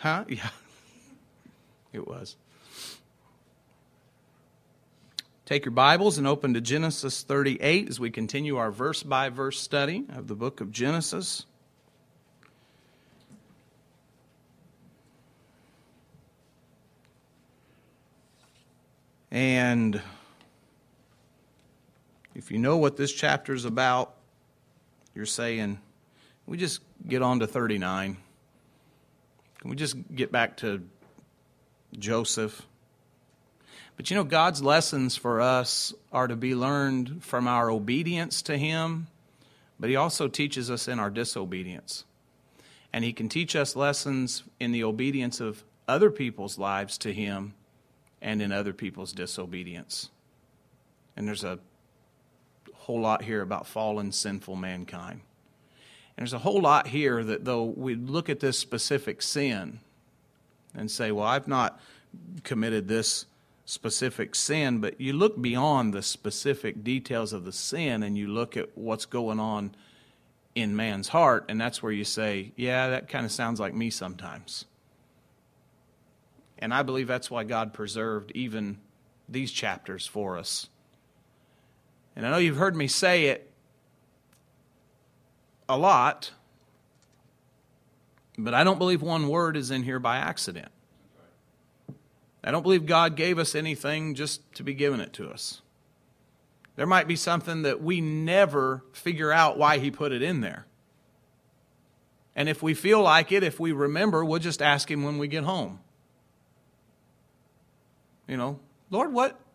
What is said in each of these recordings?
Huh? Yeah, it was. Take your Bibles and open to Genesis 38 as we continue our verse-by-verse study of the book of Genesis. And if you know what this chapter is about, you're saying, we just get on to 39. Can we just get back to Joseph? But you know, God's lessons for us are to be learned from our obedience to Him, but He also teaches us in our disobedience. And He can teach us lessons in the obedience of other people's lives to Him and in other people's disobedience. And there's a whole lot here about fallen, sinful mankind. And there's a whole lot here that though we look at this specific sin and say, well, I've not committed this specific sin, but you look beyond the specific details of the sin and you look at what's going on in man's heart, and that's where you say, yeah, that kind of sounds like me sometimes. And I believe that's why God preserved even these chapters for us. And I know you've heard me say it a lot, but I don't believe one word is in here by accident. I don't believe God gave us anything just to be giving it to us. There might be something that we never figure out why He put it in there. And if we feel like it, if we remember, we'll just ask Him when we get home. You know, Lord,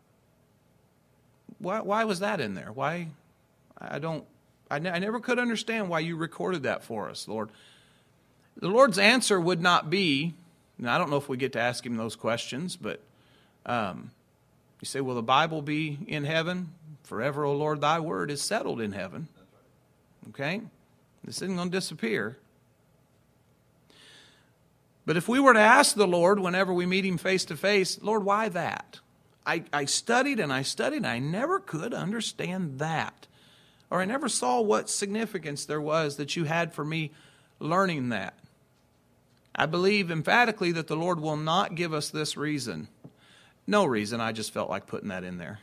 why was that in there? Why? I never could understand why you recorded that for us, Lord. The Lord's answer would not be, and I don't know if we get to ask Him those questions, but you say, will the Bible be in heaven? Forever, O Lord, thy word is settled in heaven. Okay? This isn't going to disappear. But if we were to ask the Lord whenever we meet Him face to face, Lord, why that? I studied and I studied and I never could understand that. Or I never saw what significance there was that you had for me learning that. I believe emphatically that the Lord will not give us this reason. No reason, I just felt like putting that in there.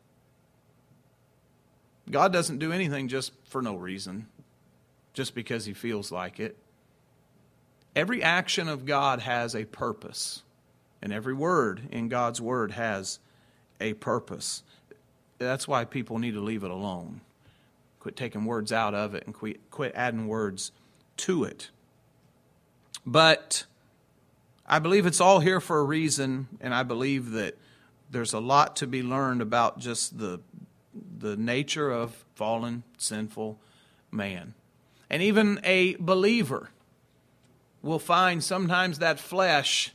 God doesn't do anything just for no reason, just because He feels like it. Every action of God has a purpose, and every word in God's word has a purpose. That's why people need to leave it alone. Quit taking words out of it and quit adding words to it. But I believe it's all here for a reason, and I believe that there's a lot to be learned about just the nature of fallen, sinful man. And even a believer will find sometimes that flesh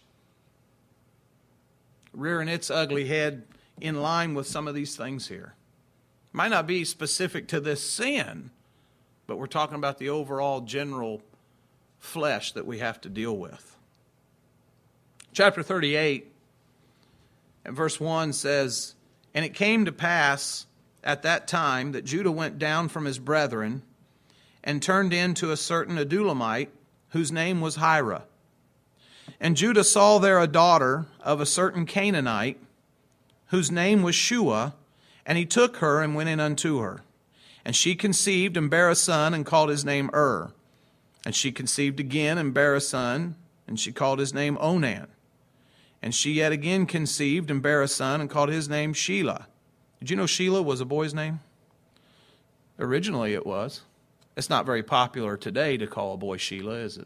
rearing its ugly head in line with some of these things here. Might not be specific to this sin, but we're talking about the overall general flesh that we have to deal with. Chapter 38 and verse 1 says, "And it came to pass at that time that Judah went down from his brethren and turned in to a certain Adullamite, whose name was Hira. And Judah saw there a daughter of a certain Canaanite, whose name was Shua, and he took her and went in unto her. And she conceived and bare a son, and called his name And she conceived again and bare a son, and she called his name Onan. And she yet again conceived and bare a son, and called his name Shelah." Did you know Shelah was a boy's name? Originally it was. It's not very popular today to call a boy Shelah, is it?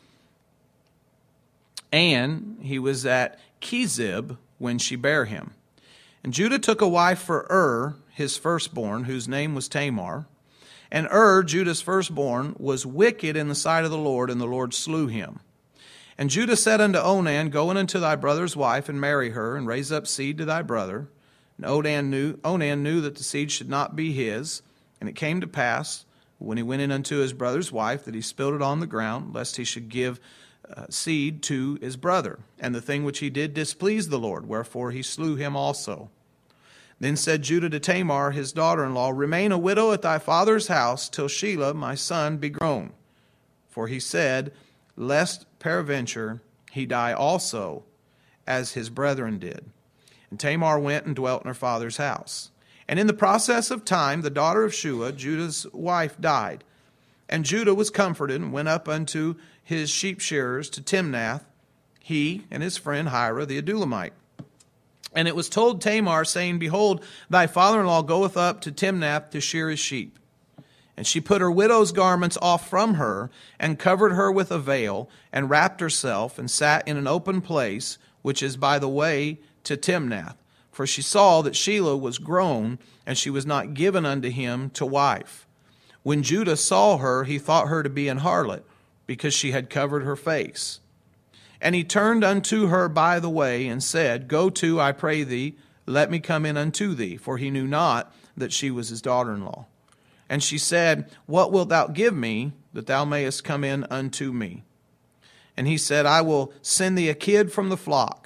"And he was at Kezib when she bare him. And Judah took a wife for his firstborn, whose name was Tamar. And Judah's firstborn, was wicked in the sight of the Lord, and the Lord slew him. And Judah said unto Onan, Go in unto thy brother's wife, and marry her, and raise up seed to thy brother. And Onan knew that the seed should not be his. And it came to pass, when he went in unto his brother's wife, that he spilled it on the ground, lest he should give seed to his brother. And the thing which he did displeased the Lord, wherefore he slew him also. Then said Judah to Tamar, his daughter-in-law, Remain a widow at thy father's house, till Shelah my son be grown. For he said, Lest peradventure he die also, as his brethren did. And Tamar went and dwelt in her father's house. And in the process of time, the daughter of Shua, Judah's wife, died. And Judah was comforted and went up unto his sheep shearers to Timnath, he and his friend Hira the Adulamite. And it was told Tamar, saying, Behold, thy father-in-law goeth up to Timnath to shear his sheep. And she put her widow's garments off from her, and covered her with a veil, and wrapped herself, and sat in an open place, which is by the way to Timnath. For she saw that Shelah was grown, and she was not given unto him to wife. When Judah saw her, he thought her to be an harlot, because she had covered her face. And he turned unto her by the way, and said, Go to, I pray thee, let me come in unto thee. For he knew not that she was his daughter-in-law. And she said, What wilt thou give me, that thou mayest come in unto me? And he said, I will send thee a kid from the flock.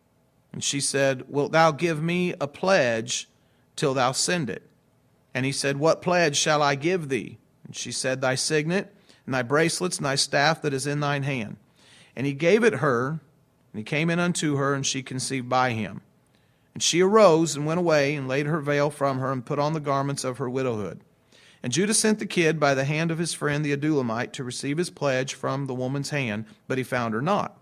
And she said, Wilt thou give me a pledge till thou send it? And he said, What pledge shall I give thee? And she said, Thy signet, and thy bracelets, and thy staff that is in thine hand. And he gave it her, and he came in unto her, and she conceived by him. And she arose and went away, and laid her veil from her, and put on the garments of her widowhood. And Judah sent the kid by the hand of his friend the Adulamite to receive his pledge from the woman's hand, but he found her not.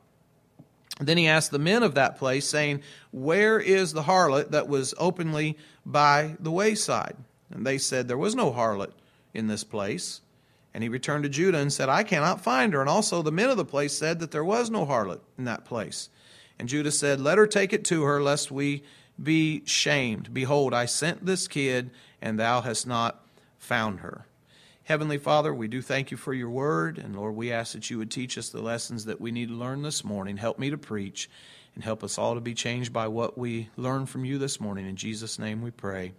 Then he asked the men of that place, saying, Where is the harlot that was openly by the wayside? And they said, There was no harlot in this place. And he returned to Judah and said, I cannot find her. And also the men of the place said that there was no harlot in that place. And Judah said, Let her take it to her, lest we be shamed. Behold, I sent this kid, and thou hast not found her. Heavenly Father, we do thank you for your word. And Lord, we ask that you would teach us the lessons that we need to learn this morning. Help me to preach, and help us all to be changed by what we learn from you this morning. In Jesus' name we pray.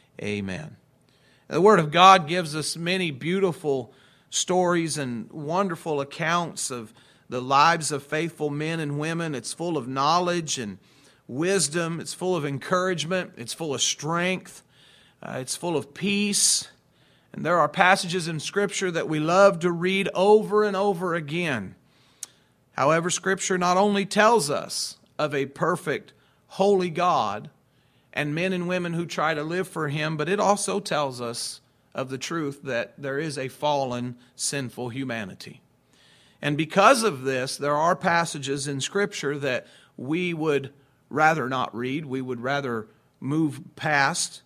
Amen. The Word of God gives us many beautiful stories and wonderful accounts of the lives of faithful men and women. It's full of knowledge and wisdom. It's full of encouragement. It's full of strength. It's full of peace. And there are passages in Scripture that we love to read over and over again. However, Scripture not only tells us of a perfect, holy God and men and women who try to live for Him, but it also tells us of the truth that there is a fallen, sinful humanity. And because of this, there are passages in Scripture that we would rather not read, we would rather move past.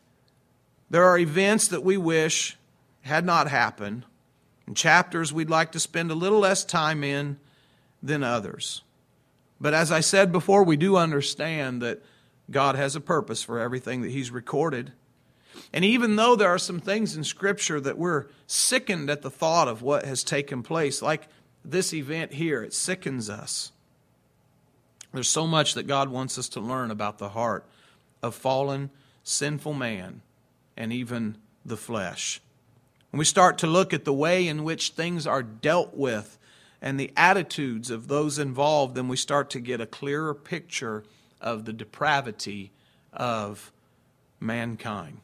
There are events that we wish had not happened, and chapters we'd like to spend a little less time in than others. But as I said before, we do understand that God has a purpose for everything that He's recorded. And even though there are some things in Scripture that we're sickened at the thought of what has taken place, like this event here, it sickens us. There's so much that God wants us to learn about the heart of fallen, sinful man and even the flesh. When we start to look at the way in which things are dealt with and the attitudes of those involved, then we start to get a clearer picture of the depravity of mankind.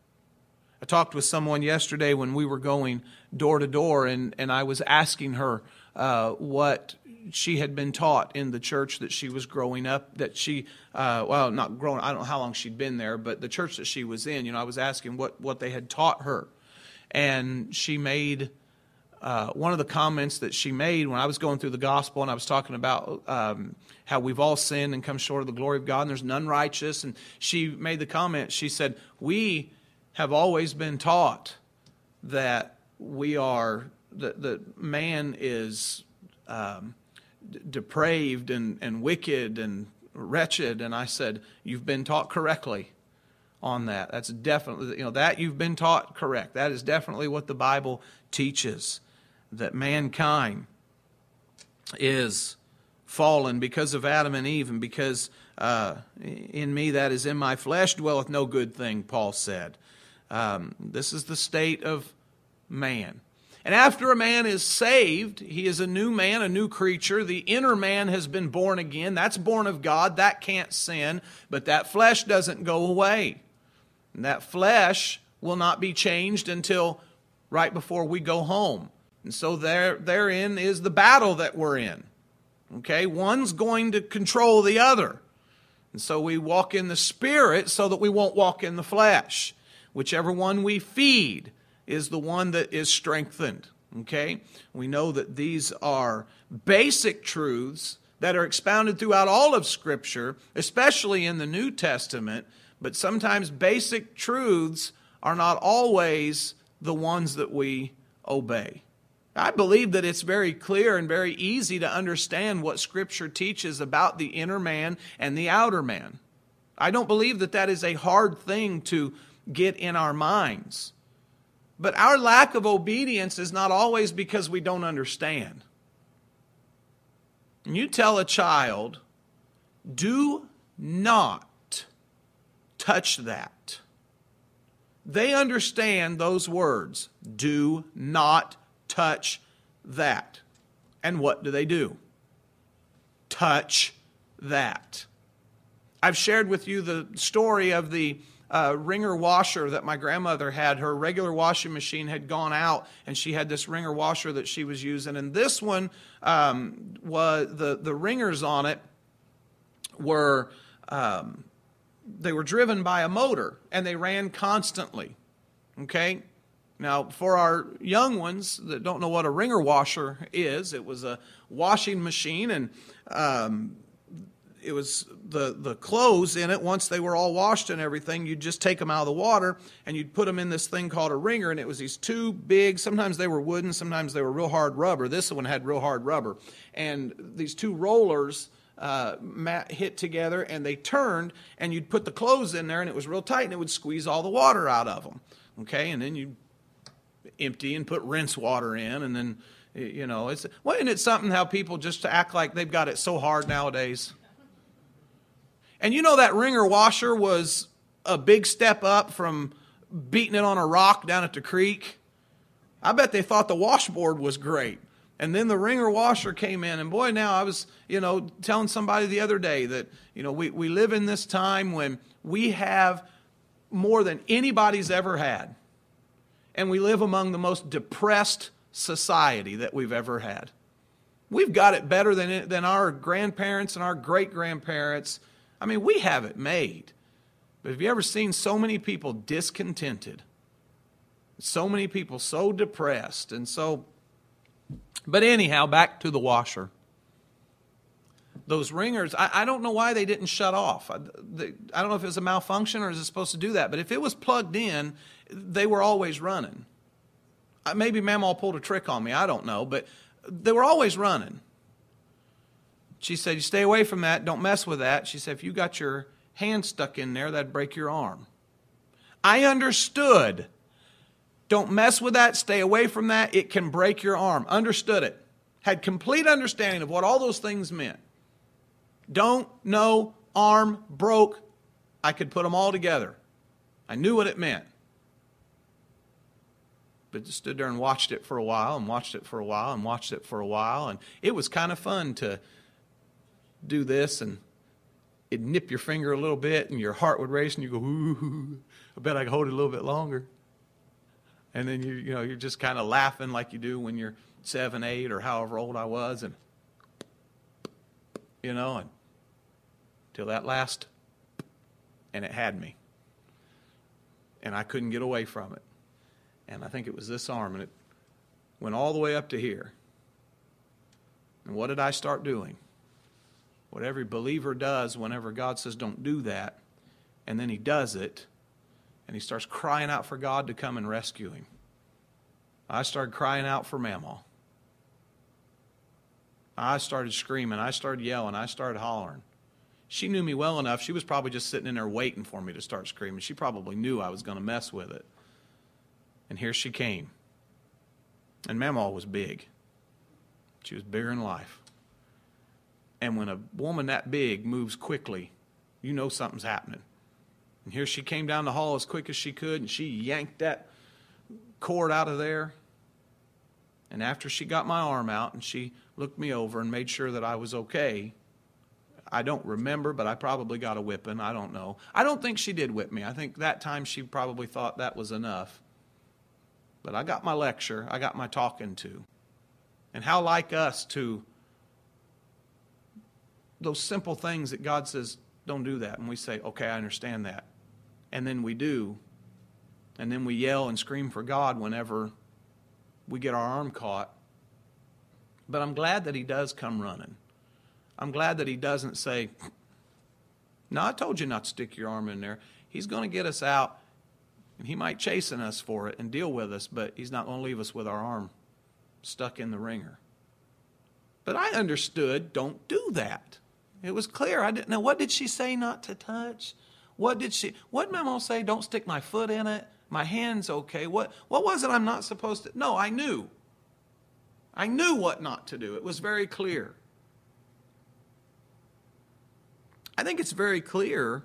I talked with someone yesterday when we were going door to door, and I was asking her what she had been taught in the church that she was growing up, that she, not growing, I don't know how long she'd been there, but the church that she was in, I was asking what they had taught her. And she made, one of the comments that she made when I was going through the gospel, and I was talking about how we've all sinned and come short of the glory of God, and there's none righteous, and she made the comment, she said, we have always been taught that we are, that man is depraved and wicked and wretched. And I said, you've been taught correctly on that. That's definitely, that you've been taught correct. That is definitely what the Bible teaches, that mankind is fallen because of Adam and Eve, and because in me, that is in my flesh, dwelleth no good thing, Paul said. This is the state of man. And after a man is saved, he is a new man, a new creature. The inner man has been born again. That's born of God. That can't sin. But that flesh doesn't go away. And that flesh will not be changed until right before we go home. And so therein is the battle that we're in. Okay? One's going to control the other. And so we walk in the Spirit so that we won't walk in the flesh. Whichever one we feed is the one that is strengthened. Okay? We know that these are basic truths that are expounded throughout all of Scripture, especially in the New Testament, but sometimes basic truths are not always the ones that we obey. I believe that it's very clear and very easy to understand what Scripture teaches about the inner man and the outer man. I don't believe that that is a hard thing to get in our minds. But our lack of obedience is not always because we don't understand. And you tell a child, do not touch that. They understand those words, do not touch that. And what do? Touch that. I've shared with you the story of the wringer washer that my grandmother had. Her regular washing machine had gone out, and she had this wringer washer that she was using. And this one, was the wringers on it were they were driven by a motor, and they ran constantly. Okay? Now, for our young ones that don't know what a wringer washer is, it was a washing machine, and it was the clothes in it. Once they were all washed and everything, you'd just take them out of the water, and you'd put them in this thing called a wringer, and it was these two big, sometimes they were wooden, sometimes they were real hard rubber. This one had real hard rubber. And these two rollers hit together, and they turned, and you'd put the clothes in there, and it was real tight, and it would squeeze all the water out of them. Okay, and then you'd empty and put rinse water in, and then, you know, isn't it something how people just act like they've got it so hard nowadays? And you know that wringer washer was a big step up from beating it on a rock down at the creek. I bet they thought the washboard was great. And then the wringer washer came in, and boy, now I was, telling somebody the other day that, we live in this time when we have more than anybody's ever had. And we live among the most depressed society that we've ever had. We've got it better than our grandparents and our great-grandparents. I mean, we have it made. But have you ever seen so many people discontented? So many people so depressed. And so, but anyhow, back to the washer. Those ringers, I don't know why they didn't shut off. I don't know if it was a malfunction or is it supposed to do that. But if it was plugged in, they were always running. Maybe Mamaw pulled a trick on me. I don't know. But they were always running. She said, you stay away from that. Don't mess with that. She said, if you got your hand stuck in there, that'd break your arm. I understood. Don't mess with that. Stay away from that. It can break your arm. Understood it. Had complete understanding of what all those things meant. Don't know, arm, broke. I could put them all together. I knew what it meant. But just stood there and watched it for a while and watched it for a while and watched it for a while. And it was kind of fun to do this, and it'd nip your finger a little bit and your heart would race and you go, ooh, I bet I can hold it a little bit longer. And then you're just kind of laughing like you do when you're 7, 8, or however old I was, and until that last, and it had me. And I couldn't get away from it. And I think it was this arm, and it went all the way up to here. And what did I start doing? What every believer does whenever God says don't do that, and then he does it, and he starts crying out for God to come and rescue him. I started crying out for Mamaw. I started screaming. I started yelling. I started hollering. She knew me well enough. She was probably just sitting in there waiting for me to start screaming. She probably knew I was going to mess with it. And here she came. And Mamaw was big. She was bigger than life. And when a woman that big moves quickly, you know something's happening. And here she came down the hall as quick as she could, and she yanked that cord out of there. And after she got my arm out and she looked me over and made sure that I was okay, I don't remember, but I probably got a whipping. I don't know. I don't think she did whip me. I think that time she probably thought that was enough. But I got my lecture. I got my talking to. And how like us to those simple things that God says, don't do that. And we say, okay, I understand that. And then we do. And then we yell and scream for God whenever we get our arm caught. But I'm glad that he does come running. I'm glad that he doesn't say, no, I told you not to stick your arm in there. He's going to get us out, and he might chasten us for it and deal with us, but he's not going to leave us with our arm stuck in the ringer. But I understood, don't do that. It was clear. I didn't know. What did she say not to touch? What Mama say? Don't stick my foot in it. My hand's okay. What was it I'm not supposed to? No, I knew. I knew what not to do. It was very clear. I think it's very clear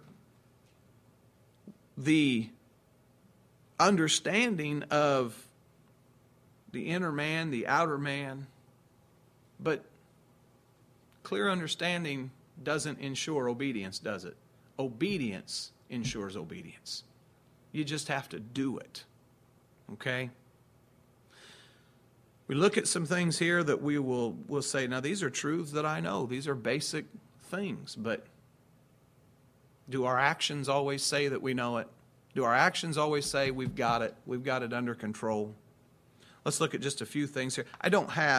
the understanding of the inner man, the outer man, but clear understanding doesn't ensure obedience, does it? Obedience ensures obedience. You just have to do it. Okay? We look at some things here that we'll say, now these are truths that I know. These are basic things, but do our actions always say that we know it? Do our actions always say we've got it under control? Let's look at just a few things here. I've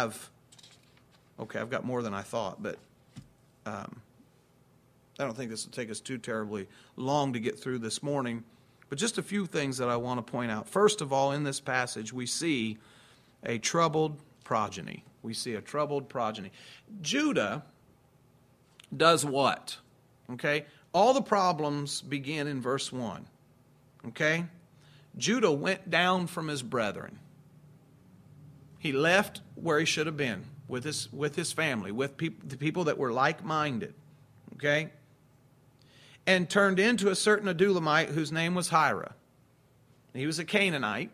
got more than I thought, but I don't think this will take us too terribly long to get through this morning. But just a few things that I want to point out. First of all, in this passage, we see a troubled progeny. We see a troubled progeny. Judah does what? Okay? All the problems begin in verse 1. Okay? Judah went down from his brethren. He left where he should have been with his family, with the people that were like-minded. Okay? And turned into a certain Adullamite whose name was Hira. He was a Canaanite.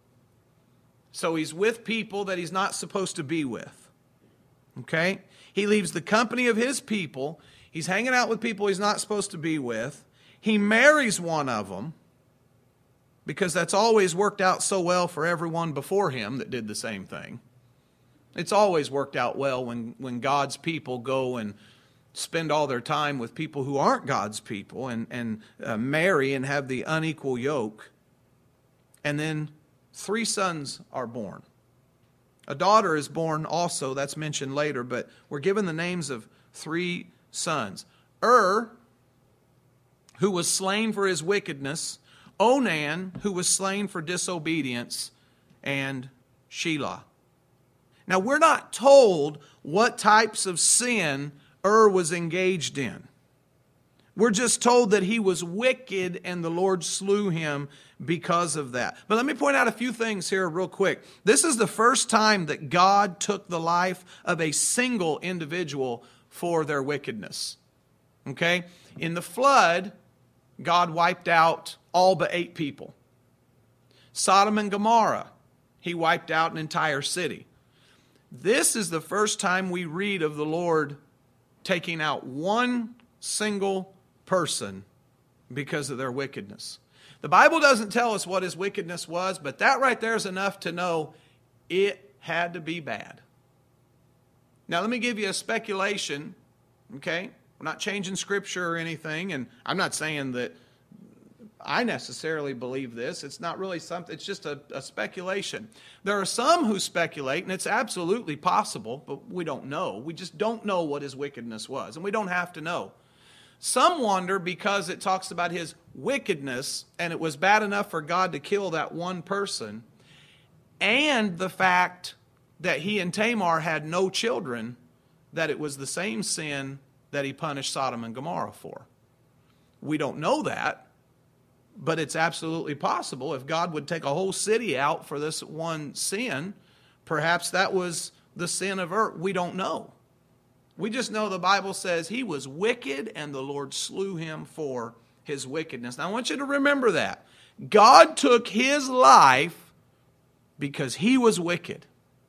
So he's with people that he's not supposed to be with. Okay? He leaves the company of his people. He's hanging out with people he's not supposed to be with. He marries one of them, because that's always worked out so well for everyone before him that did the same thing. It's always worked out well when God's people go and spend all their time with people who aren't God's people and marry and have the unequal yoke. And then 3 sons are born. A daughter is born also, that's mentioned later, but we're given the names of 3 sons. who was slain for his wickedness, Onan, who was slain for disobedience, and Shelah. Now, we're not told what types of sin was engaged in. We're just told that he was wicked and the Lord slew him because of that. But let me point out a few things here real quick. This is the first time that God took the life of a single individual for their wickedness. Okay? In the flood, God wiped out all but 8 people. Sodom and Gomorrah, he wiped out an entire city. This is the first time we read of the Lord taking out one single person because of their wickedness. The Bible doesn't tell us what his wickedness was, but that right there is enough to know it had to be bad. Now let me give you a speculation, okay? We're not changing scripture or anything, and I'm not saying that I necessarily believe this. It's not really something, it's just a speculation. There are some who speculate, and it's absolutely possible, but we don't know. We just don't know what his wickedness was, and we don't have to know. Some wonder because it talks about his wickedness, and it was bad enough for God to kill that one person, and the fact that he and Tamar had no children, that it was the same sin that he punished Sodom and Gomorrah for. We don't know that. But it's absolutely possible. If God would take a whole city out for this one sin, perhaps that was the sin of Ur. We don't know. We just know the Bible says he was wicked and the Lord slew him for his wickedness. Now I want you to remember that. God took his life because he was wicked.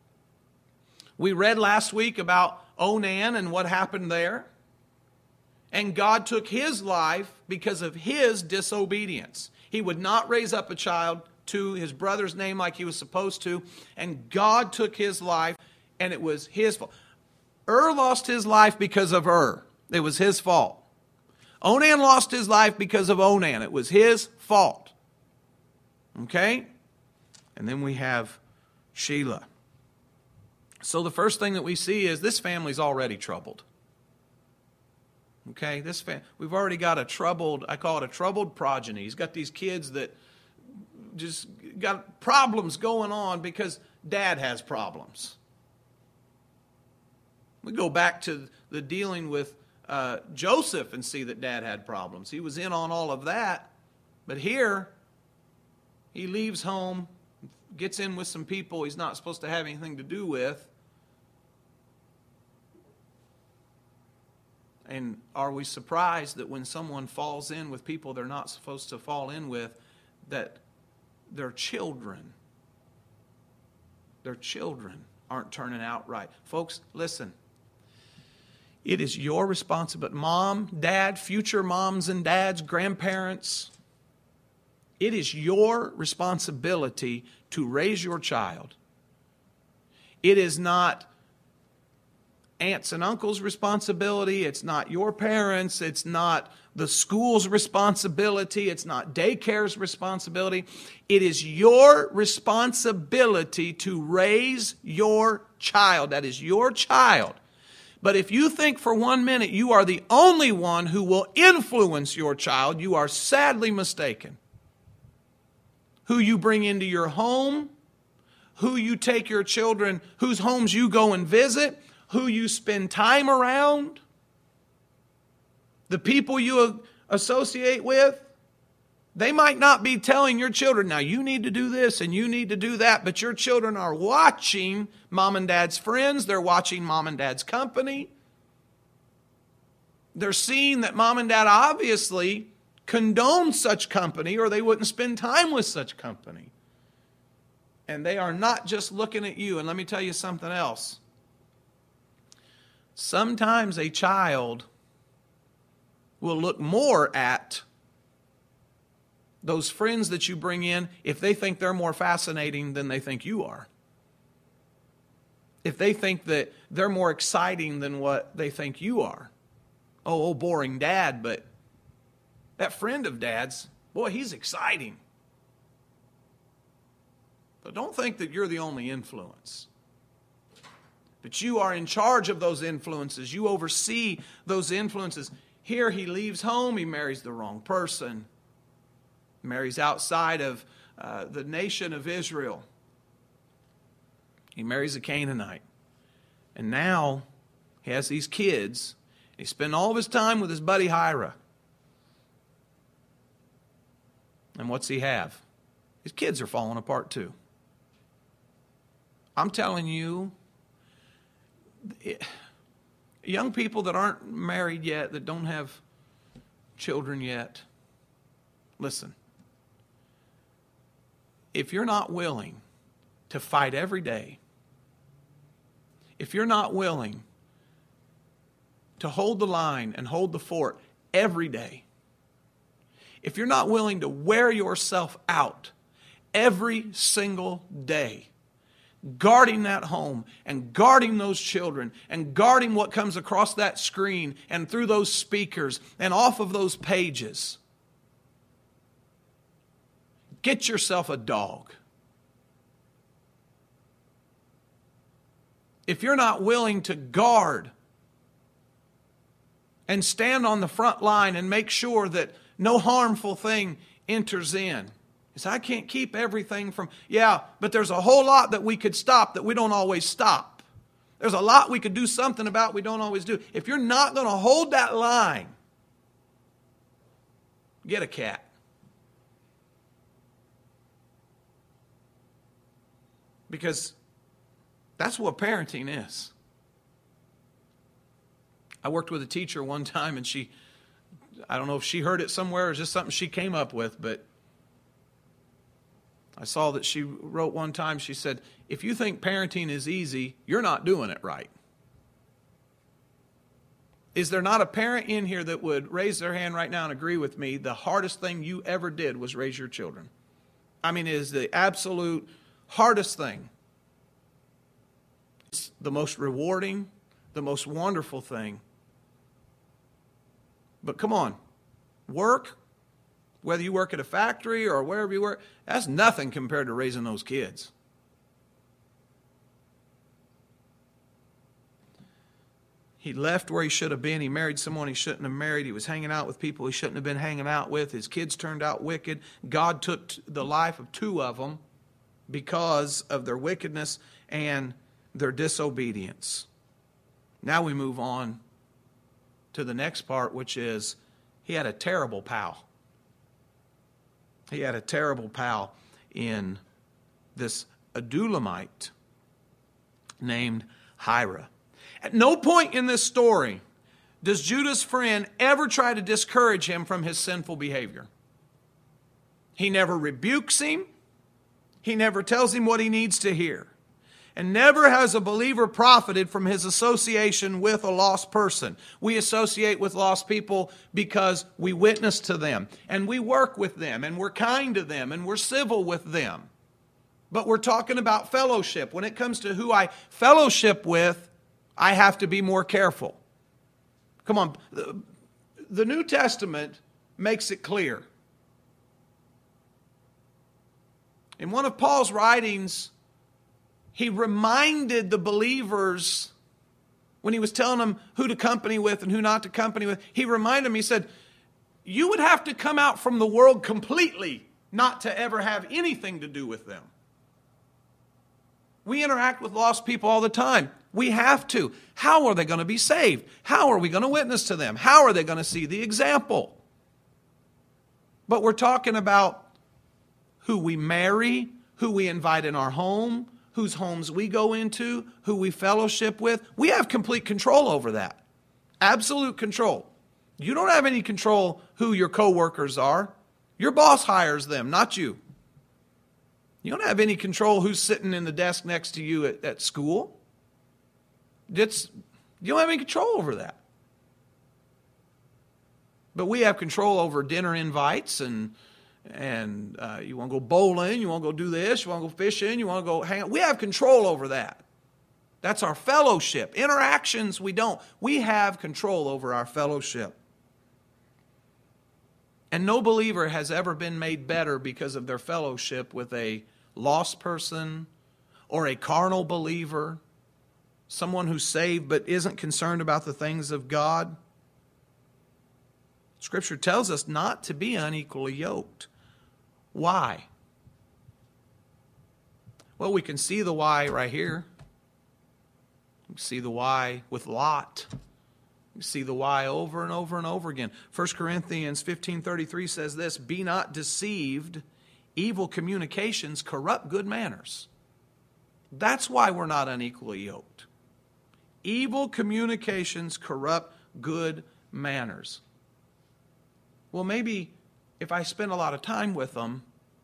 We read last week about Onan and what happened there. And God took his life because of his disobedience. He would not raise up a child to his brother's name like he was supposed to. And God took his life, and it was his fault. Lost his life because of It was his fault. Onan lost his life because of Onan. It was his fault. Okay? And then we have Shelah. So the first thing that we see is this family's already troubled. Okay? We've already got a troubled, I call it a troubled progeny. He's got these kids that just got problems going on because dad has problems. We go back to the dealing with Joseph and see that dad had problems. He was in on all of that. But here, he leaves home, gets in with some people he's not supposed to have anything to do with. And are we surprised that when someone falls in with people they're not supposed to fall in with, that their children aren't turning out right? Folks, listen. It is your responsibility. Mom, dad, future moms and dads, grandparents. It is your responsibility to raise your child. It is not aunts and uncles' responsibility. It's not your parents. It's not the school's responsibility. It's not daycare's responsibility. It is your responsibility to raise your child. That is your child. But if you think for 1 minute you are the only one who will influence your child, you are sadly mistaken. Who you bring into your home, who you take your children, whose homes you go and visit, who you spend time around, the people you associate with, they might not be telling your children, now you need to do this and you need to do that, but your children are watching mom and dad's friends. They're watching mom and dad's company. They're seeing that mom and dad obviously condone such company or they wouldn't spend time with such company. And they are not just looking at you. And let me tell you something else. Sometimes a child will look more at those friends that you bring in if they think they're more fascinating than they think you are. If they think that they're more exciting than what they think you are. Oh, boring dad, but that friend of dad's, boy, he's exciting. But don't think that you're the only influence. But you are in charge of those influences. You oversee those influences. Here he leaves home, he marries the wrong person. Marries outside of the nation of Israel. He marries a Canaanite. And now he has these kids. He spent all of his time with his buddy Hira. And what's he have? His kids are falling apart too. I'm telling you, young people that aren't married yet, that don't have children yet, listen. If you're not willing to fight every day, if you're not willing to hold the line and hold the fort every day, if you're not willing to wear yourself out every single day, guarding that home and guarding those children and guarding what comes across that screen and through those speakers and off of those pages, get yourself a dog. If you're not willing to guard and stand on the front line and make sure that no harmful thing enters in. Because I can't keep everything from, but there's a whole lot that we could stop that we don't always stop. There's a lot we could do something about we don't always do. If you're not going to hold that line, get a cat. Because that's what parenting is. I worked with a teacher one time and I don't know if she heard it somewhere or just something she came up with, but I saw that she wrote one time, she said, if you think parenting is easy, you're not doing it right. Is there not a parent in here that would raise their hand right now and agree with me the hardest thing you ever did was raise your children? I mean, it is the absolute hardest thing. It's the most rewarding, the most wonderful thing. But come on, work, whether you work at a factory or wherever you work, that's nothing compared to raising those kids. He left where he should have been. He married someone he shouldn't have married. He was hanging out with people he shouldn't have been hanging out with. His kids turned out wicked. God took the life of 2 of them because of their wickedness and their disobedience. Now we move on to the next part, which is he had a terrible pal. He had a terrible pal in this Adulamite named Hira. At no point in this story does Judah's friend ever try to discourage him from his sinful behavior. He never rebukes him. He never tells him what he needs to hear. And never has a believer profited from his association with a lost person. We associate with lost people because we witness to them, and we work with them, and we're kind to them, and we're civil with them. But we're talking about fellowship. When it comes to who I fellowship with, I have to be more careful. Come on. The New Testament makes it clear. In one of Paul's writings, he reminded the believers, when he was telling them who to company with and who not to company with, he reminded them, he said, you would have to come out from the world completely not to ever have anything to do with them. We interact with lost people all the time. We have to. How are they going to be saved? How are we going to witness to them? How are they going to see the example? But we're talking about who we marry, who we invite in our home, whose homes we go into, who we fellowship with. We have complete control over that. Absolute control. You don't have any control who your coworkers are. Your boss hires them, not you. You don't have any control who's sitting in the desk next to you at school. You don't have any control over that. But we have control over dinner invites and you want to go bowling, you want to go do this, you want to go fishing, you want to go hang out. We have control over that. That's our fellowship. Interactions, we don't. We have control over our fellowship. And no believer has ever been made better because of their fellowship with a lost person or a carnal believer, someone who's saved but isn't concerned about the things of God. Scripture tells us not to be unequally yoked. Why? Well, we can see the why right here. We see the why with Lot. We see the why over and over and over again. 1 Corinthians 15:33 says this, be not deceived, evil communications corrupt good manners. That's why we're not unequally yoked. Evil communications corrupt good manners. Well, maybe if I spend a lot of time with them,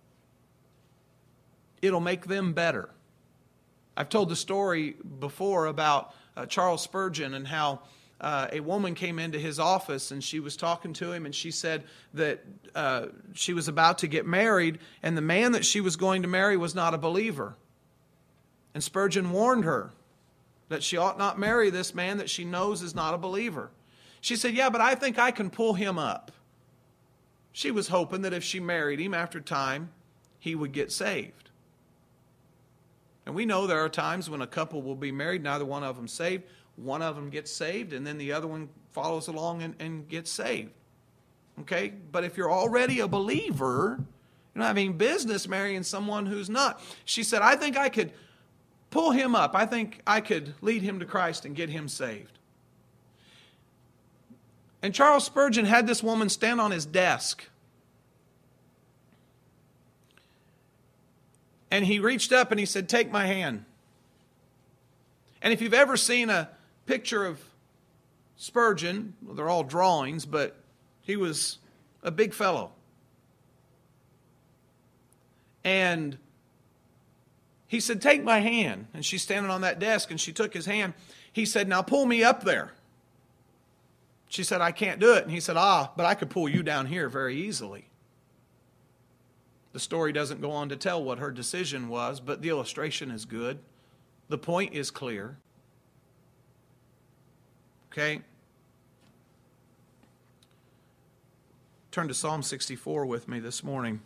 it'll make them better. I've told the story before about Charles Spurgeon and how a woman came into his office and she was talking to him and she said that she was about to get married and the man that she was going to marry was not a believer. And Spurgeon warned her that she ought not marry this man that she knows is not a believer. She said, yeah, but I think I can pull him up. She was hoping that if she married him after time, he would get saved. And we know there are times when a couple will be married, neither one of them saved. One of them gets saved, and then the other one follows along and gets saved. Okay? But if you're already a believer, you're not having business marrying someone who's not. She said, I think I could pull him up. I think I could lead him to Christ and get him saved. And Charles Spurgeon had this woman stand on his desk. And he reached up and he said, take my hand. And if you've ever seen a picture of Spurgeon, well, they're all drawings, but he was a big fellow. And he said, take my hand. And she's standing on that desk and she took his hand. He said, now pull me up there. She said, I can't do it. And he said, but I could pull you down here very easily. The story doesn't go on to tell what her decision was, but the illustration is good. The point is clear. Okay? Turn to Psalm 64 with me this morning.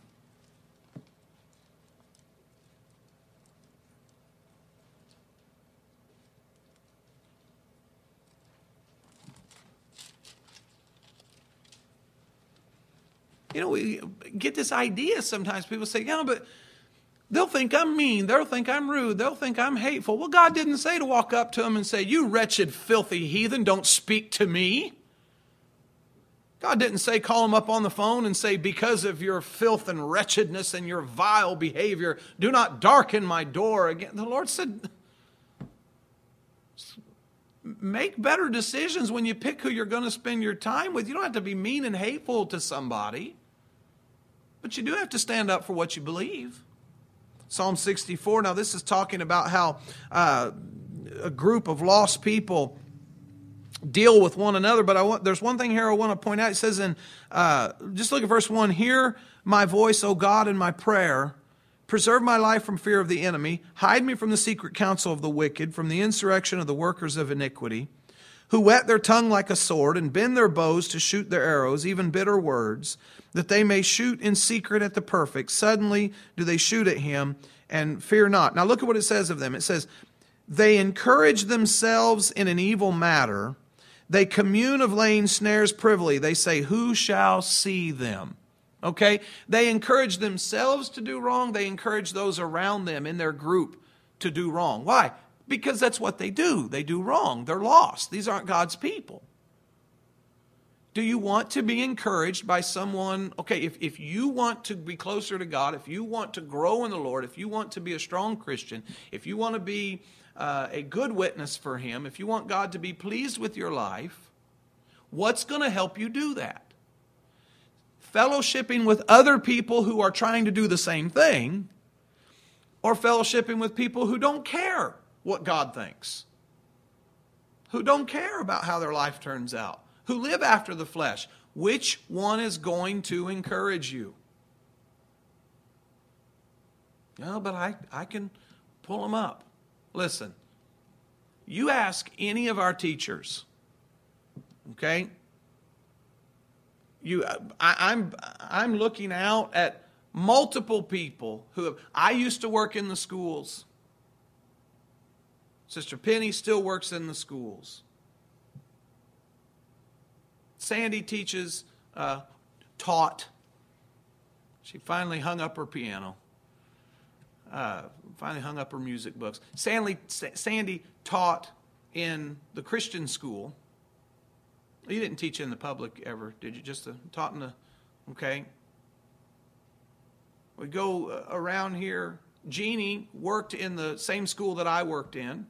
You know, we get this idea sometimes. People say, yeah, but they'll think I'm mean. They'll think I'm rude. They'll think I'm hateful. Well, God didn't say to walk up to them and say, you wretched, filthy heathen, don't speak to me. God didn't say call them up on the phone and say, because of your filth and wretchedness and your vile behavior, do not darken my door again. The Lord said, make better decisions when you pick who you're going to spend your time with. You don't have to be mean and hateful to somebody, but you do have to stand up for what you believe. Psalm 64, now this is talking about how a group of lost people deal with one another, but there's one thing here I want to point out. It says just look at verse 1, hear my voice, O God, in my prayer. Preserve my life from fear of the enemy. Hide me from the secret counsel of the wicked, from the insurrection of the workers of iniquity, who whet their tongue like a sword and bend their bows to shoot their arrows, even bitter words, that they may shoot in secret at the perfect. Suddenly do they shoot at him and fear not. Now look at what it says of them. It says, they encourage themselves in an evil matter. They commune of laying snares privily. They say, who shall see them? Okay? They encourage themselves to do wrong. They encourage those around them in their group to do wrong. Why? Because that's what they do. They do wrong. They're lost. These aren't God's people. Do you want to be encouraged by someone? Okay, if you want to be closer to God, if you want to grow in the Lord, if you want to be a strong Christian, if you want to be a good witness for Him, if you want God to be pleased with your life, what's going to help you do that? Fellowshipping with other people who are trying to do the same thing, or fellowshipping with people who don't care what God thinks, who don't care about how their life turns out, who live after the flesh. Which one is going to encourage you? No, but I can pull them up. Listen, you ask any of our teachers, okay? I'm looking out at multiple people who have. I used to work in the schools. Sister Penny still works in the schools. Sandy teaches, taught. She finally hung up her piano. Finally hung up her music books. Sandy taught in the Christian school. You didn't teach in the public ever, did you? Just taught in the, okay. We go around here. Jeannie worked in the same school that I worked in.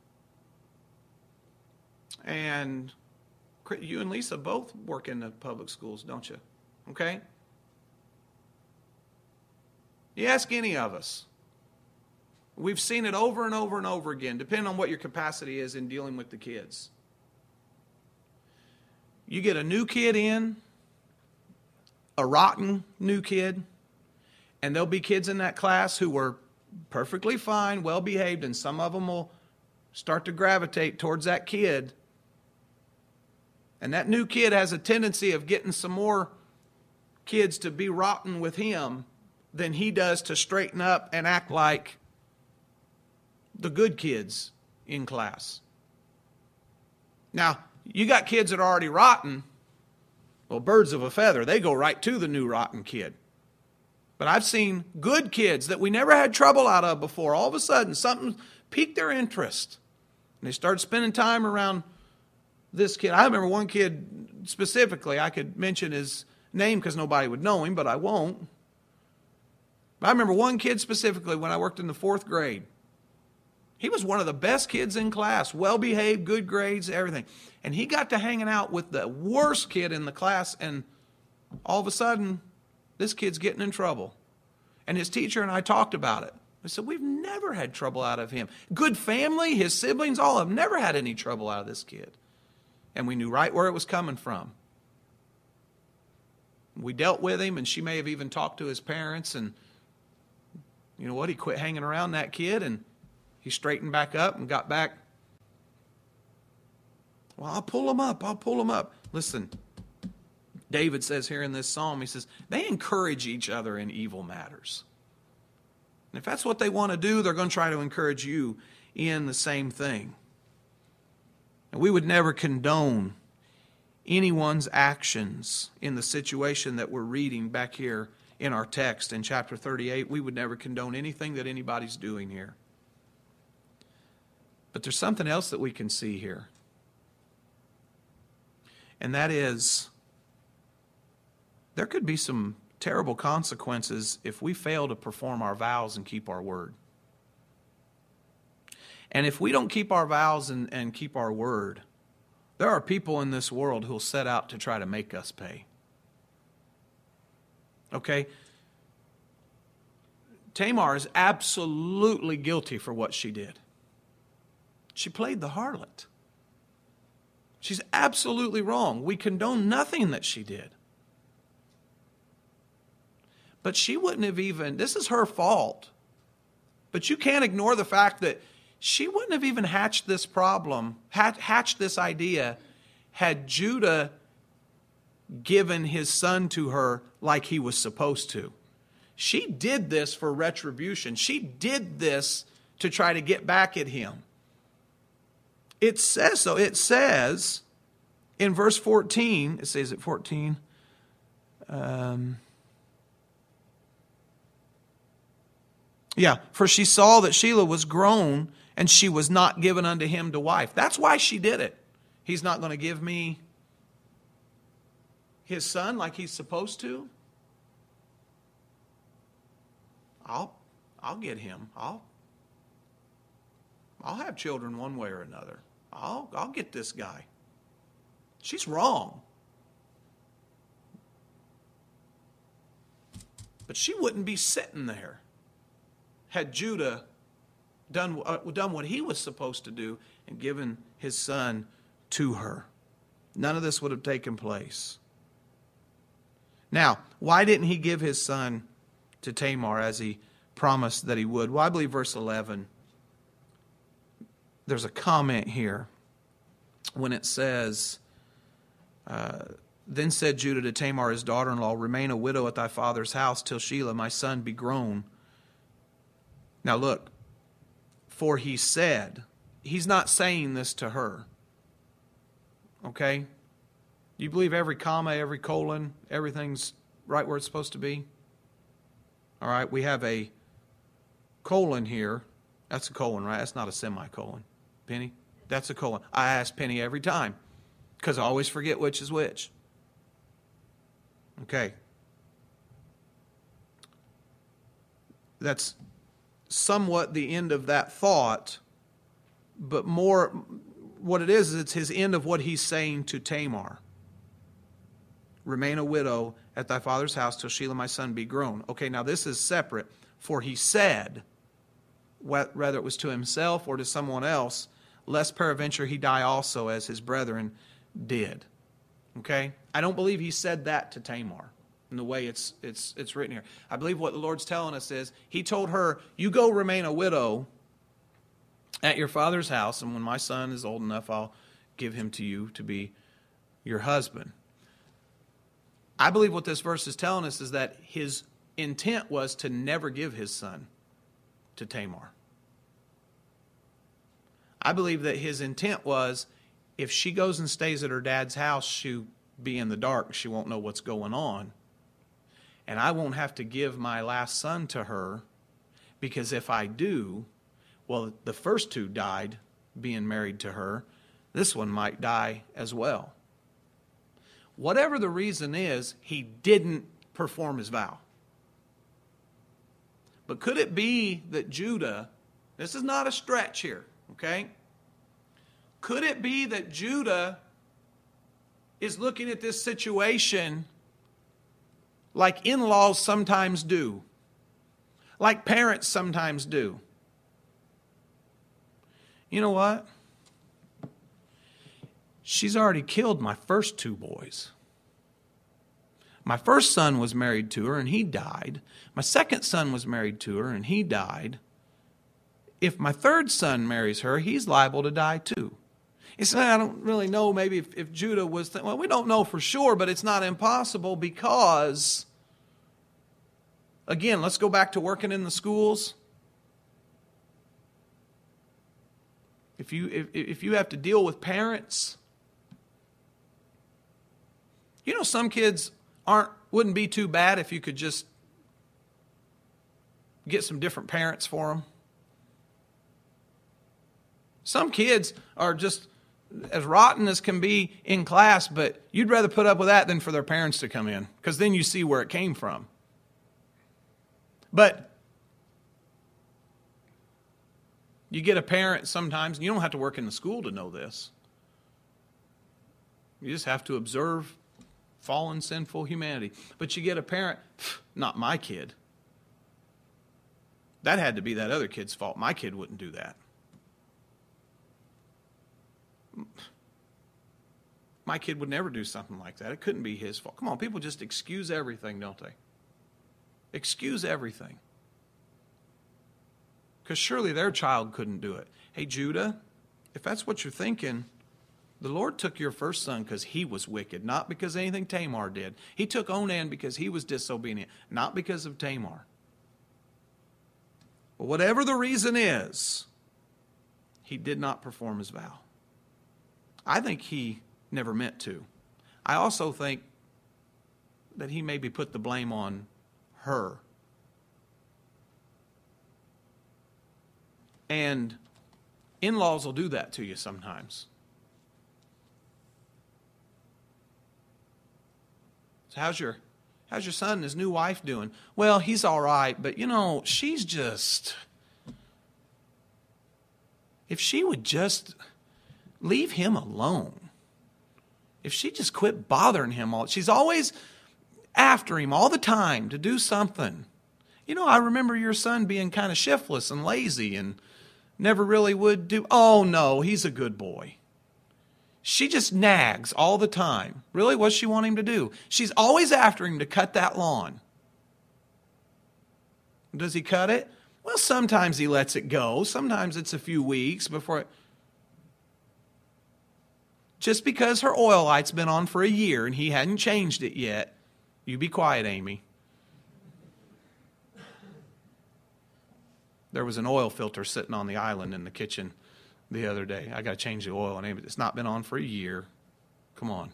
And you and Lisa both work in the public schools, don't you? Okay? You ask any of us. We've seen it over and over and over again, depending on what your capacity is in dealing with the kids. You get a new kid in, a rotten new kid, and there'll be kids in that class who were perfectly fine, well behaved, and some of them will start to gravitate towards that kid. And that new kid has a tendency of getting some more kids to be rotten with him than he does to straighten up and act like the good kids in class. Now, you got kids that are already rotten. Well, birds of a feather, they go right to the new rotten kid. But I've seen good kids that we never had trouble out of before. All of a sudden, something piqued their interest. And they started spending time around this kid. I remember one kid specifically. I could mention his name because nobody would know him, but I won't. But I remember one kid specifically when I worked in the 4th grade. He was one of the best kids in class, well-behaved, good grades, everything. And he got to hanging out with the worst kid in the class, and all of a sudden, this kid's getting in trouble. And his teacher and I talked about it. I said, we've never had trouble out of him. Good family, his siblings, all have never had any trouble out of this kid. And we knew right where it was coming from. We dealt with him, and she may have even talked to his parents, and you know what? He quit hanging around that kid, and he straightened back up and got back. Well, I'll pull him up. Listen, David says here in this psalm, he says, they encourage each other in evil matters. And if that's what they want to do, they're going to try to encourage you in the same thing. And we would never condone anyone's actions in the situation that we're reading back here in our text in chapter 38. We would never condone anything that anybody's doing here. But there's something else that we can see here. And that is, there could be some terrible consequences if we fail to perform our vows and keep our word. And if we don't keep our vows and keep our word, there are people in this world who will set out to try to make us pay. Okay? Tamar is absolutely guilty for what she did. She played the harlot. She's absolutely wrong. We condone nothing that she did. But she wouldn't have even, this is her fault. But you can't ignore the fact that she wouldn't have even hatched this problem, hatched this idea, had Judah given his son to her like he was supposed to. She did this for retribution. She did this to try to get back at him. It says so. It says in verse 14, it says at 14, for she saw that Shelah was grown, and she was not given unto him to wife. That's why she did it. He's not going to give me his son like he's supposed to. I'll get him. I'll have children one way or another. I'll get this guy. She's wrong. But she wouldn't be sitting there had Judah done what he was supposed to do and given his son to her. None of this would have taken place. Now, why didn't he give his son to Tamar as he promised that he would? Well, I believe verse 11, there's a comment here when it says, then said Judah to Tamar his daughter-in-law, remain a widow at thy father's house till Shelah my son be grown. Now look, for he said, he's not saying this to her. Okay? You believe every comma, every colon, everything's right where it's supposed to be? All right, we have a colon here. That's a colon, right? That's not a semicolon. Penny? That's a colon. I ask Penny every time because I always forget which is which. Okay. That's somewhat the end of that thought, but more what it is it's his end of what he's saying to Tamar. Remain a widow at thy father's house till Shelah my son be grown. Okay, now this is separate. For he said, whether it was to himself or to someone else, lest peradventure he die also as his brethren did. Okay? I don't believe he said that to Tamar in the way it's written here. I believe what the Lord's telling us is he told her, you go remain a widow at your father's house, and when my son is old enough, I'll give him to you to be your husband. I believe what this verse is telling us is that his intent was to never give his son to Tamar. I believe that his intent was, if she goes and stays at her dad's house, she'll be in the dark. She won't know what's going on. And I won't have to give my last son to her, because if I do, well, the first two died being married to her. This one might die as well. Whatever the reason is, he didn't perform his vow. But could it be that Judah, this is not a stretch here, okay? Could it be that Judah is looking at this situation like in-laws sometimes do, like parents sometimes do? You know what? She's already killed my first two boys. My first son was married to her and he died. My second son was married to her and he died. If my third son marries her, he's liable to die too. You say, I don't really know maybe if Judah was... Well, we don't know for sure, but it's not impossible because, again, let's go back to working in the schools. If you have to deal with parents, you know, some kids wouldn't be too bad if you could just get some different parents for them. Some kids are just as rotten as can be in class, but you'd rather put up with that than for their parents to come in, because then you see where it came from. But you get a parent sometimes, and you don't have to work in the school to know this. You just have to observe fallen, sinful humanity. But you get a parent, not my kid. That had to be that other kid's fault. My kid wouldn't do that. My kid would never do something like that. It couldn't be his fault. Come on, people just excuse everything, don't they? Excuse everything. Because surely their child couldn't do it. Hey, Judah, if that's what you're thinking, the Lord took your first son because he was wicked, not because of anything Tamar did. He took Onan because he was disobedient, not because of Tamar. But whatever the reason is, he did not perform his vow. I think he never meant to. I also think that he maybe put the blame on her. And in-laws will do that to you sometimes. So how's your son and his new wife doing? Well, he's all right, but she's just... If she would just leave him alone. If she just quit bothering him she's always after him all the time to do something. I remember your son being kind of shiftless and lazy and never really would do... Oh, no, he's a good boy. She just nags all the time. Really, what's she want him to do? She's always after him to cut that lawn. Does he cut it? Well, sometimes he lets it go. Sometimes it's a few weeks before... Just because her oil light's been on for a year and he hadn't changed it yet, you be quiet, Amy. There was an oil filter sitting on the island in the kitchen the other day. I got to change the oil, and Amy, it's not been on for a year. Come on.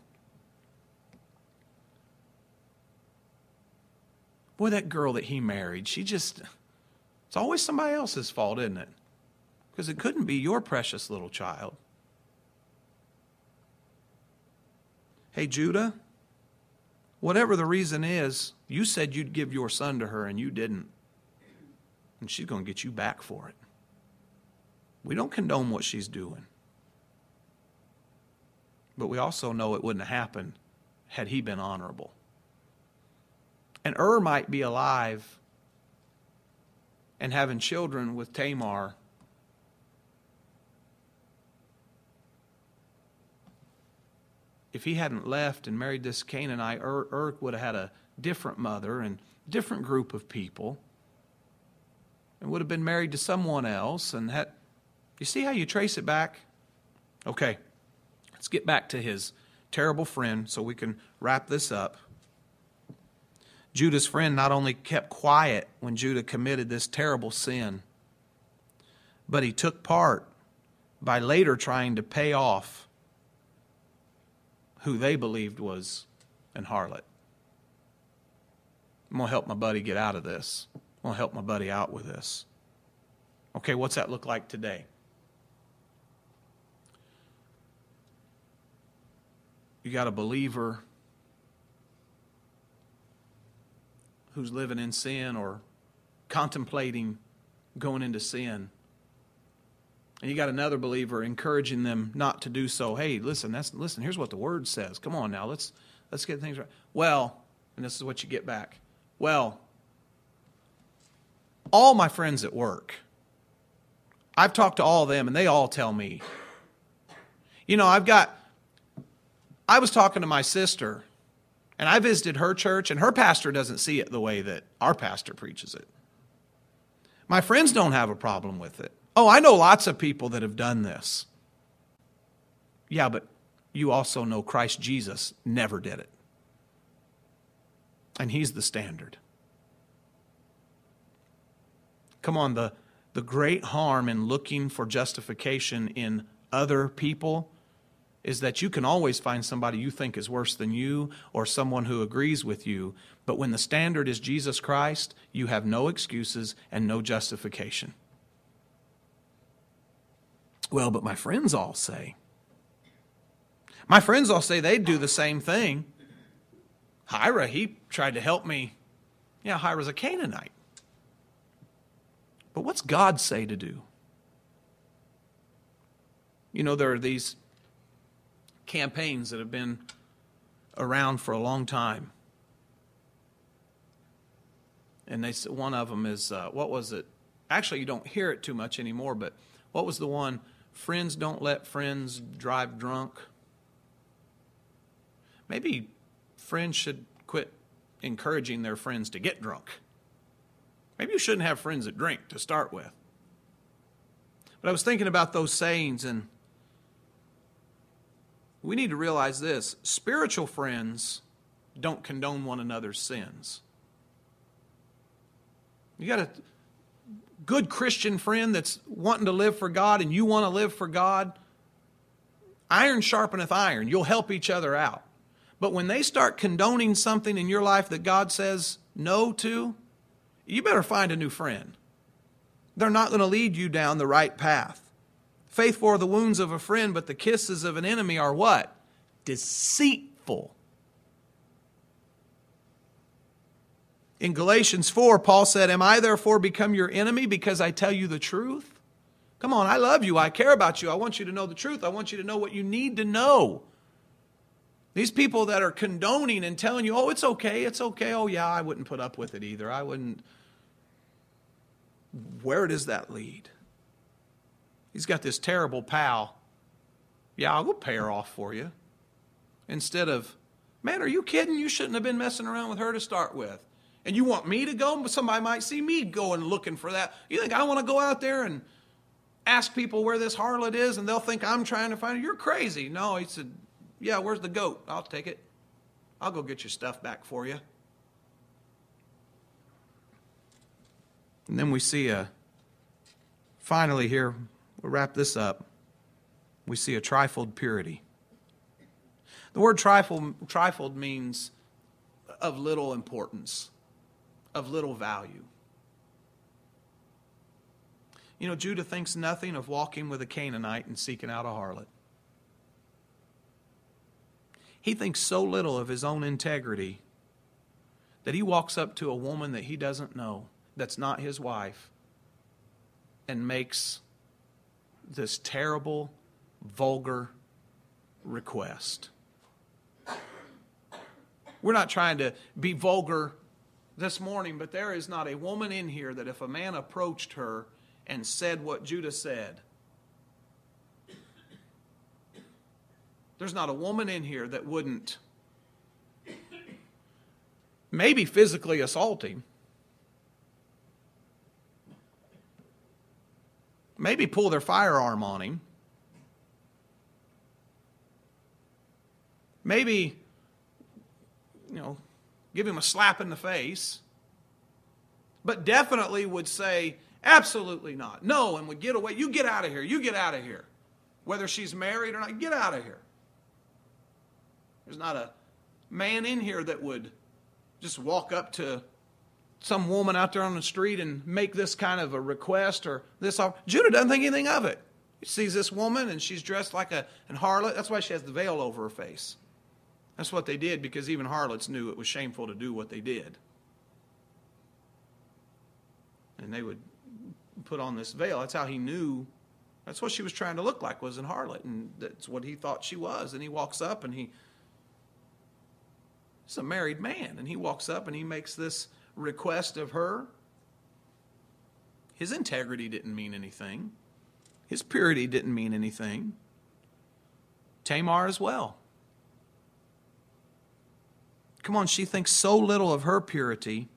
Boy, that girl that he married, it's always somebody else's fault, isn't it? Because it couldn't be your precious little child. Hey, Judah, whatever the reason is, you said you'd give your son to her and you didn't. And she's going to get you back for it. We don't condone what she's doing. But we also know it wouldn't have happened had he been honorable. And might be alive and having children with Tamar. If he hadn't left and married this Canaanite, would have had a different mother and different group of people, and would have been married to someone else. And you see how you trace it back? Okay, let's get back to his terrible friend so we can wrap this up. Judah's friend not only kept quiet when Judah committed this terrible sin, but he took part by later trying to pay off who they believed was an harlot. I'm going to help my buddy get out of this. I'm going to help my buddy out with this. Okay, what's that look like today? You got a believer who's living in sin or contemplating going into sin. And you got another believer encouraging them not to do so. Hey, listen, here's what the Word says. Come on now, let's get things right. Well, and this is what you get back. Well, all my friends at work, I've talked to all of them, and they all tell me. I was talking to my sister, and I visited her church, and her pastor doesn't see it the way that our pastor preaches it. My friends don't have a problem with it. Oh, I know lots of people that have done this. Yeah, but you also know Christ Jesus never did it. And He's the standard. Come on, the great harm in looking for justification in other people is that you can always find somebody you think is worse than you or someone who agrees with you. But when the standard is Jesus Christ, you have no excuses and no justification. Well, but my friends all say they'd do the same thing. Hira, he tried to help me. Yeah, Hira's a Canaanite. But what's God say to do? You know, there are these campaigns that have been around for a long time. And one of them is, what was it? Actually, you don't hear it too much anymore, but what was the one? Friends don't let friends drive drunk. Maybe friends should quit encouraging their friends to get drunk. Maybe you shouldn't have friends that drink to start with. But I was thinking about those sayings, and we need to realize this. Spiritual friends don't condone one another's sins. You got a good Christian friend that's wanting to live for God and you want to live for God. Iron sharpeneth iron. You'll help each other out. But when they start condoning something in your life that God says no to, you better find a new friend. They're not going to lead you down the right path. Faithful are the wounds of a friend, but the kisses of an enemy are what? Deceitful. In Galatians 4, Paul said, am I therefore become your enemy because I tell you the truth? Come on, I love you. I care about you. I want you to know the truth. I want you to know what you need to know. These people that are condoning and telling you, oh, it's okay, it's okay. Oh, yeah, I wouldn't put up with it either. I wouldn't. Where does that lead? He's got this terrible pal. Yeah, I'll go pay her off for you. Instead of, man, are you kidding? You shouldn't have been messing around with her to start with. And you want me to go? But somebody might see me going looking for that. You think I want to go out there and ask people where this harlot is and they'll think I'm trying to find her? You're crazy. No, he said, yeah, where's the goat? I'll take it. I'll go get your stuff back for you. And then we see finally here, we'll wrap this up. We see a trifled purity. The word trifled means of little importance, of little value. You know, Judah thinks nothing of walking with a Canaanite and seeking out a harlot. He thinks so little of his own integrity that he walks up to a woman that he doesn't know, that's not his wife, and makes this terrible, vulgar request. We're not trying to be vulgar this morning, but there is not a woman in here that if a man approached her and said what Judah said, there's not a woman in here that wouldn't maybe physically assault him, maybe pull their firearm on him, maybe, give him a slap in the face, but definitely would say, absolutely not. No, and would get away. You get out of here. You get out of here. Whether she's married or not, get out of here. There's not a man in here that would just walk up to some woman out there on the street and make this kind of a request or this. Judah doesn't think anything of it. He sees this woman and she's dressed like an harlot. That's why she has the veil over her face. That's what they did because even harlots knew it was shameful to do what they did. And they would put on this veil. That's how he knew. That's what she was trying to look like, was an harlot. And that's what he thought she was. And he walks up and he's a married man. And he walks up and he makes this request of her. His integrity didn't mean anything. His purity didn't mean anything. Tamar as well. Come on, she thinks so little of her purity.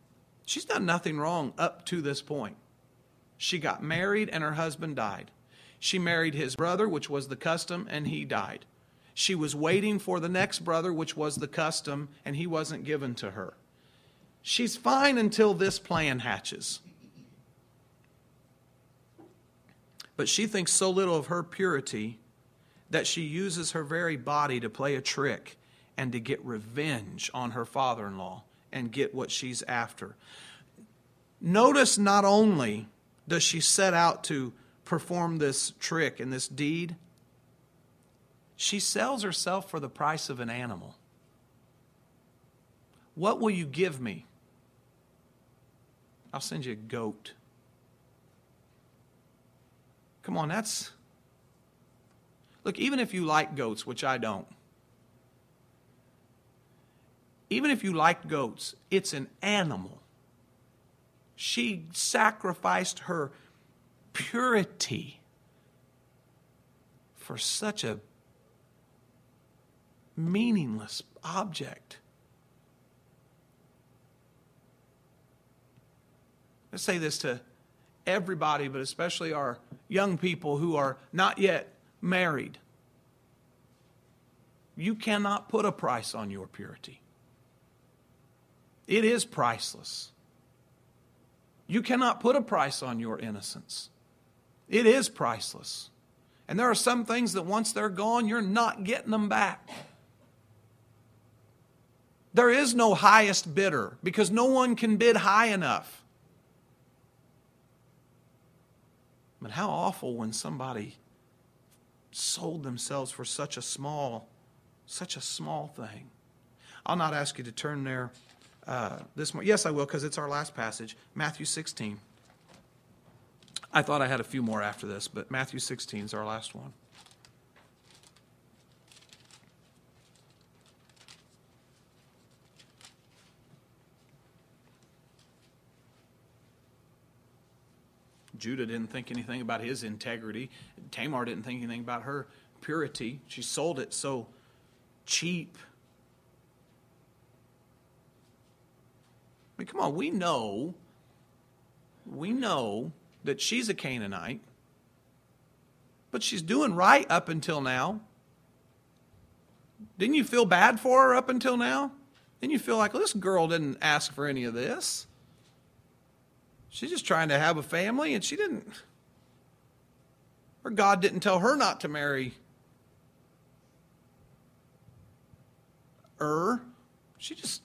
She's done nothing wrong up to this point. She got married and her husband died. She married his brother, which was the custom, and he died. She was waiting for the next brother, which was the custom, and he wasn't given to her. She's fine until this plan hatches. But she thinks so little of her purity that she uses her very body to play a trick and to get revenge on her father-in-law and get what she's after. Notice not only does she set out to perform this trick and this deed, she sells herself for the price of an animal. What will you give me? I'll send you a goat. Come on, that's... Look, even if you like goats, which I don't, even if you like goats, it's an animal. She sacrificed her purity for such a meaningless object. Let's say this to everybody, but especially our young people who are not yet married. You cannot put a price on your purity. It is priceless. You cannot put a price on your innocence. It is priceless. And there are some things that once they're gone, you're not getting them back. There is no highest bidder because no one can bid high enough. But how awful when somebody sold themselves for such a small thing. I'll not ask you to turn there this morning. Yes, I will, because it's our last passage, Matthew 16. I thought I had a few more after this, but Matthew 16 is our last one. Judah didn't think anything about his integrity. Tamar didn't think anything about her purity. She sold it so cheap. I mean, come on, we know that she's a Canaanite, but she's doing right up until now. Didn't you feel bad for her up until now? Didn't you feel like, well, this girl didn't ask for any of this? She's just trying to have a family, and she didn't. Or God didn't tell her not to marry She just...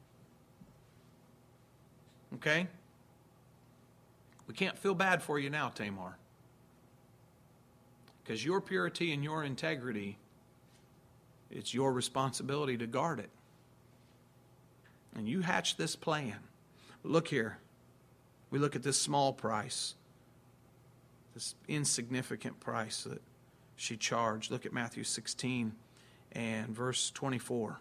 Okay? We can't feel bad for you now, Tamar. Because your purity and your integrity, it's your responsibility to guard it. And you hatched this plan. Look here. We look at this small price, this insignificant price that she charged. Look at Matthew 16 and verse 24.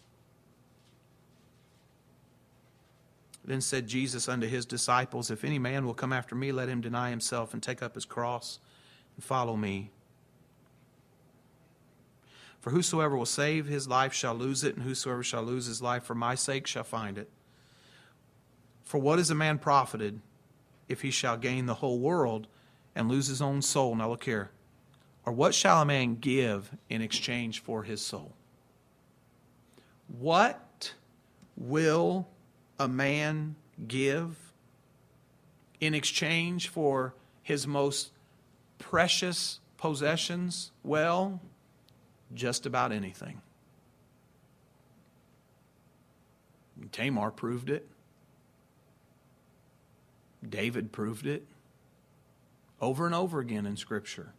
Then said Jesus unto his disciples, if any man will come after me, let him deny himself and take up his cross and follow me. For whosoever will save his life shall lose it, and whosoever shall lose his life for my sake shall find it. For what is a man profited if he shall gain the whole world and lose his own soul? Now look here. Or what shall a man give in exchange for his soul? What will a man give in exchange for his most precious possessions? Well, just about anything. Tamar proved it. David proved it over and over again in Scripture.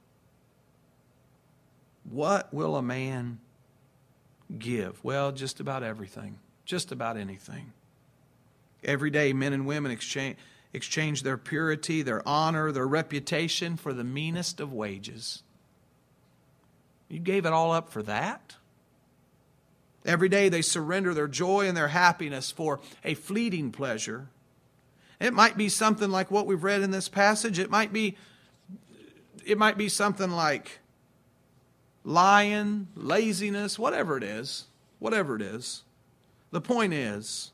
What will a man give? Well, just about everything. Just about anything. Every day, men and women exchange their purity, their honor, their reputation for the meanest of wages. You gave it all up for that? Every day they surrender their joy and their happiness for a fleeting pleasure. It might be something like what we've read in this passage. It might be something like lying, laziness, whatever it is. Whatever it is. The point is,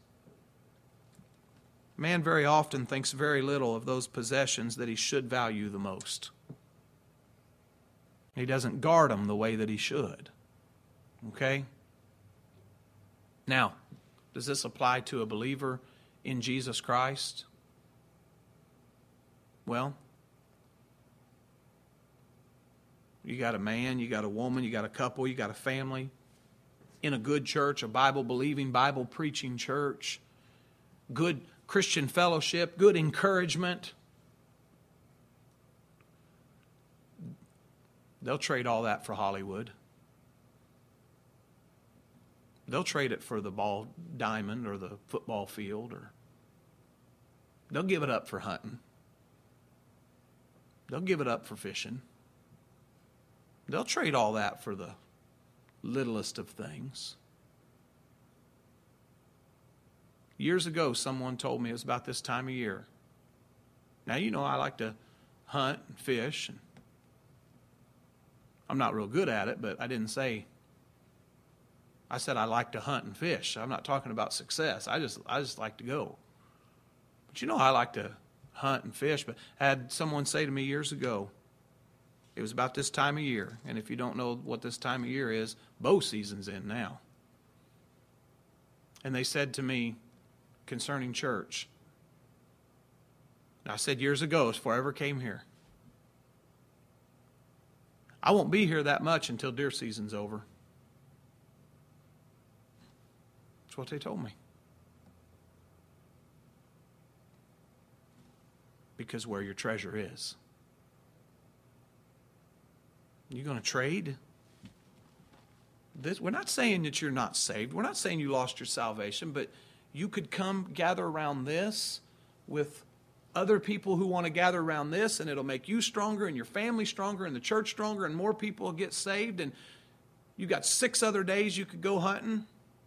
man very often thinks very little of those possessions that he should value the most. He doesn't guard them the way that he should. Okay? Now, does this apply to a believer in Jesus Christ? Well, you got a man, you got a woman, you got a couple, you got a family in a good church, a Bible-believing, Bible-preaching church, good Christian fellowship, good encouragement. They'll trade all that for Hollywood. They'll trade it for the ball diamond or the football field, or they'll give it up for hunting. They'll give it up for fishing. They'll trade all that for the littlest of things. Years ago, someone told me, it was about this time of year. Now, you know I like to hunt and fish. And I'm not real good at it, but I didn't say, I said I like to hunt and fish. I'm not talking about success. I just like to go. But you know I like to hunt and fish. But I had someone say to me years ago, it was about this time of year. And if you don't know what this time of year is, bow season's in now. And they said to me concerning church, and I said years ago, before I ever came here, I won't be here that much until deer season's over. That's what they told me. Because where your treasure is. You going to trade this? We're not saying that you're not saved. We're not saying you lost your salvation, but you could come gather around this with other people who want to gather around this, and it'll make you stronger and your family stronger and the church stronger, and more people will get saved, and you got 6 other days you could go hunting.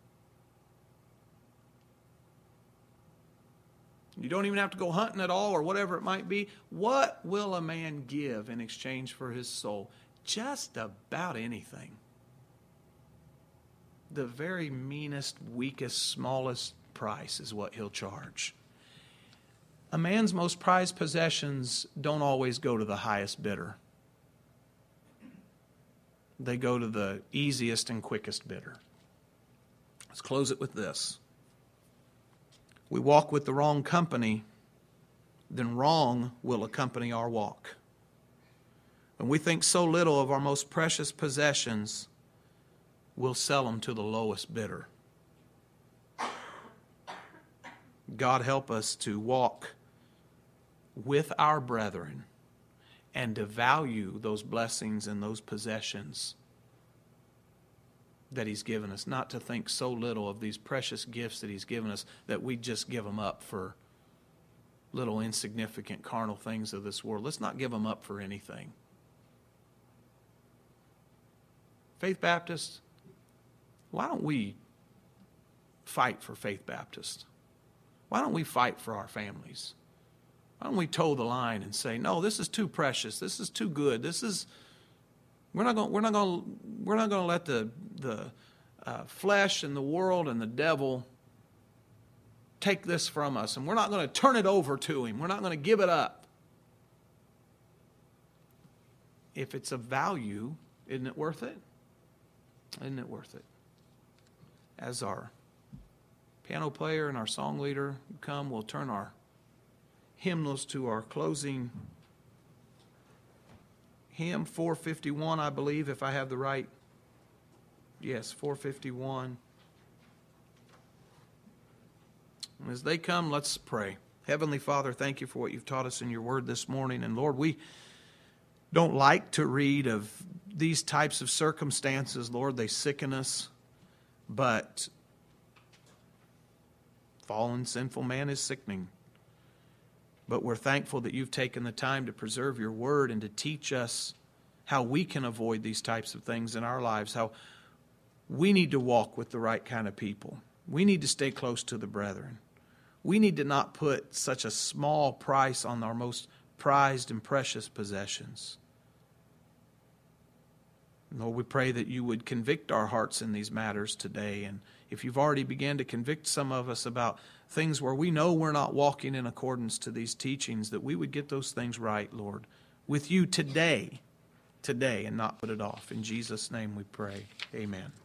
You don't even have to go hunting at all, or whatever it might be. What will a man give in exchange for his soul? Just about anything. The very meanest, weakest, smallest price is what he'll charge. A man's most prized possessions don't always go to the highest bidder. They go to the easiest and quickest bidder. Let's close it with this. We walk with the wrong company, then wrong will accompany our walk. When we think so little of our most precious possessions, we'll sell them to the lowest bidder. God help us to walk with our brethren and to value those blessings and those possessions that He's given us. Not to think so little of these precious gifts that He's given us that we just give them up for little insignificant carnal things of this world. Let's not give them up for anything. Faith Baptist, why don't we fight for Faith Baptist? Why don't we fight for our families? Why don't we toe the line and say, no, this is too precious. This is too good. We're not going to let the flesh and the world and the devil take this from us, and we're not going to turn it over to him. We're not going to give it up. If it's of value, isn't it worth it? Isn't it worth it? As our piano player and our song leader come, we'll turn our hymnals to our closing hymn, 451, I believe, if I have the right. Yes, 451. And as they come, let's pray. Heavenly Father, thank you for what you've taught us in your word this morning. And Lord, we don't like to read of these types of circumstances, Lord. They sicken us. But fallen, sinful man is sickening. But we're thankful that you've taken the time to preserve your word and to teach us how we can avoid these types of things in our lives, how we need to walk with the right kind of people. We need to stay close to the brethren. We need to not put such a small price on our most prized and precious possessions. Lord, we pray that you would convict our hearts in these matters today. And if you've already begun to convict some of us about things where we know we're not walking in accordance to these teachings, that we would get those things right, Lord, with you today. today and not put it off. In Jesus' name we pray. Amen.